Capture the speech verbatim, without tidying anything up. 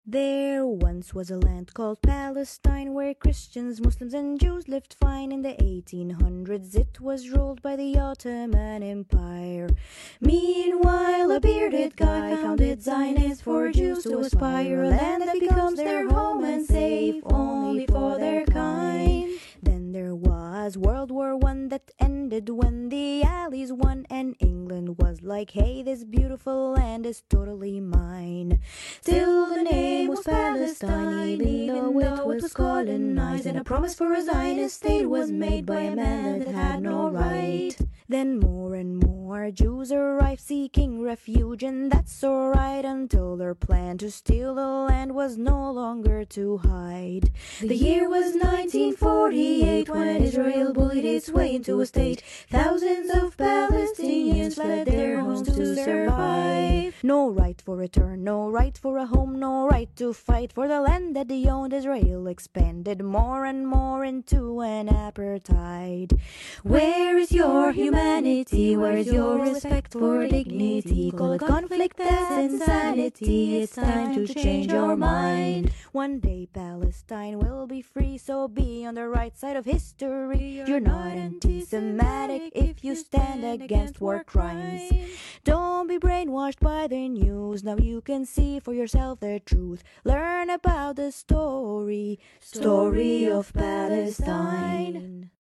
There once was a land called Palestine where Christians, Muslims, and Jews lived fine. In the eighteen hundreds, it was ruled by the Ottoman Empire. Meanwhile, a bearded guy founded Zionists for Jews to aspire, a land that becomes their home and safe only for their kind. Then there was World War One that ended when the Allies won, and England was like, hey, this beautiful land is totally mine. Still the name was Palestine, even though it was colonized, and a promise for a Zionist state was made by a man that had no right. Then more and more Jews arrived seeking refuge, and that's alright until their plan to steal the land was no longer to hide. The year was nineteen forty-eight when Israel bullied its way into a state. Thousands of Palestinians fled their homes to survive. No right for return, no right for a home, no right to fight for the land that they owned. Israel expanded more and more into an apartheid. Where is your humanity? Where is your respect for dignity? Call it conflict, that's insanity. It's time to change your mind. One day Palestine will be free, so be on the right side of history. You're not anti-Semitic if you stand against war crimes. Don't be brainwashed by the news. Now you can see for yourself the truth. Learn about the story, story of Palestine.